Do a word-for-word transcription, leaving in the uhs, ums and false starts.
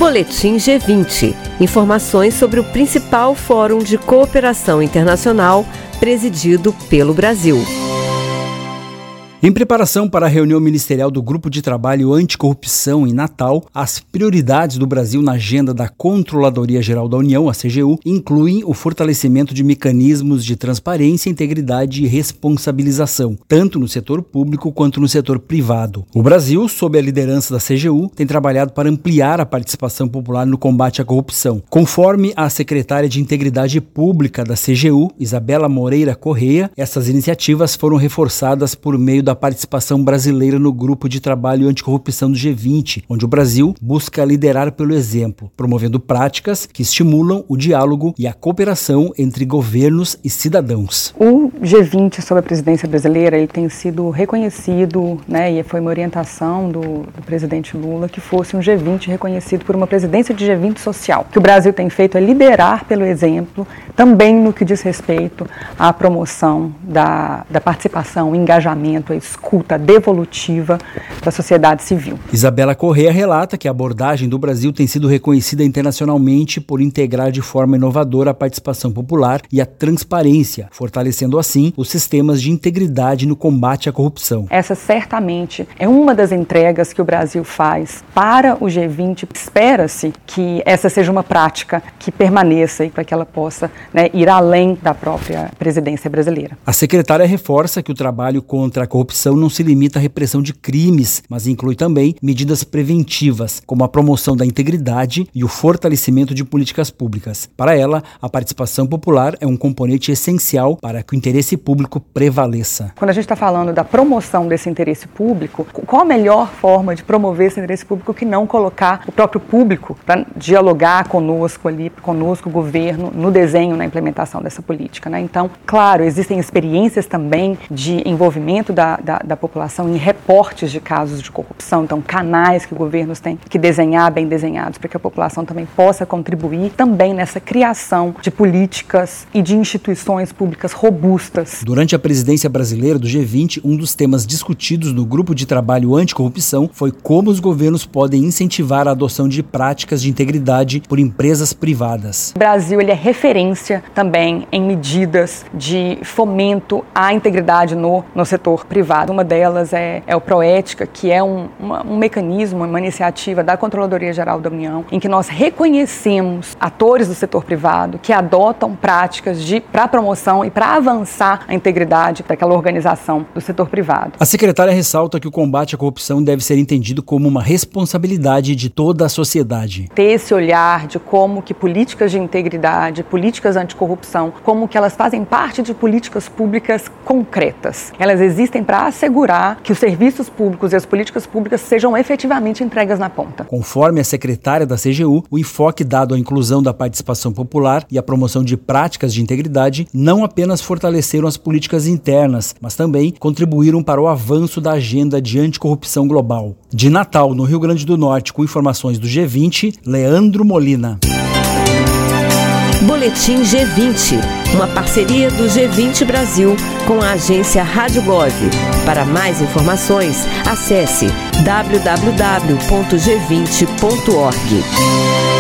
Boletim G vinte. Informações sobre o principal fórum de cooperação internacional presidido pelo Brasil. Em preparação para a reunião ministerial do Grupo de Trabalho Anticorrupção em Natal, as prioridades do Brasil na agenda da Controladoria Geral da União, a C G U, incluem o fortalecimento de mecanismos de transparência, integridade e responsabilização, tanto no setor público quanto no setor privado. O Brasil, sob a liderança da C G U, tem trabalhado para ampliar a participação popular no combate à corrupção. Conforme a secretária de Integridade Pública da C G U, Isabela Moreira Correia, essas iniciativas foram reforçadas por meio da participação brasileira no Grupo de Trabalho Anticorrupção do G vinte, onde o Brasil busca liderar pelo exemplo, promovendo práticas que estimulam o diálogo e a cooperação entre governos e cidadãos. O G vinte, sob a presidência brasileira, ele tem sido reconhecido, né, e foi uma orientação do, do presidente Lula que fosse um G vinte reconhecido por uma presidência de G vinte social. O que o Brasil tem feito é liderar pelo exemplo, também no que diz respeito à promoção da, da participação, engajamento, a escuta devolutiva da sociedade civil. Isabela Correia relata que a abordagem do Brasil tem sido reconhecida internacionalmente por integrar de forma inovadora a participação popular e a transparência, fortalecendo assim os sistemas de integridade no combate à corrupção. Essa certamente é uma das entregas que o Brasil faz para o G vinte. Espera-se que essa seja uma prática que permaneça e para que ela possa, né, ir além da própria presidência brasileira. A secretária reforça que o trabalho contra a corrupção não se limita à repressão de crimes, mas inclui também medidas preventivas, como a promoção da integridade e o fortalecimento de políticas públicas. Para ela, a participação popular é um componente essencial para que o interesse público prevaleça. Quando a gente está falando da promoção desse interesse público, qual a melhor forma de promover esse interesse público que não colocar o próprio público para dialogar conosco ali, conosco, o governo, no desenho, na implementação dessa política, né? Então, claro, existem experiências também de envolvimento da Da, da população em reportes de casos de corrupção, então canais que governos têm que desenhar bem desenhados para que a população também possa contribuir também nessa criação de políticas e de instituições públicas robustas. Durante a presidência brasileira do G vinte, um dos temas discutidos no Grupo de Trabalho Anticorrupção foi como os governos podem incentivar a adoção de práticas de integridade por empresas privadas. O Brasil ele é referência também em medidas de fomento à integridade no, no setor privado. Uma delas é, é o Proética, que é um, uma, um mecanismo, uma iniciativa da Controladoria Geral da União, em que nós reconhecemos atores do setor privado que adotam práticas para a promoção e para avançar a integridade daquela organização do setor privado. A secretária ressalta que o combate à corrupção deve ser entendido como uma responsabilidade de toda a sociedade. Ter esse olhar de como que políticas de integridade, políticas anticorrupção, como que elas fazem parte de políticas públicas concretas. Elas existem para assegurar que os serviços públicos e as políticas públicas sejam efetivamente entregas na ponta. Conforme a secretária da C G U, o enfoque dado à inclusão da participação popular e à promoção de práticas de integridade não apenas fortaleceram as políticas internas, mas também contribuíram para o avanço da agenda de anticorrupção global. De Natal, no Rio Grande do Norte, com informações do G vinte, Leandro Molina. Boletim G vinte, uma parceria do G vinte Brasil com a agência Rádio Gov. Para mais informações, acesse w w w ponto g vinte ponto org.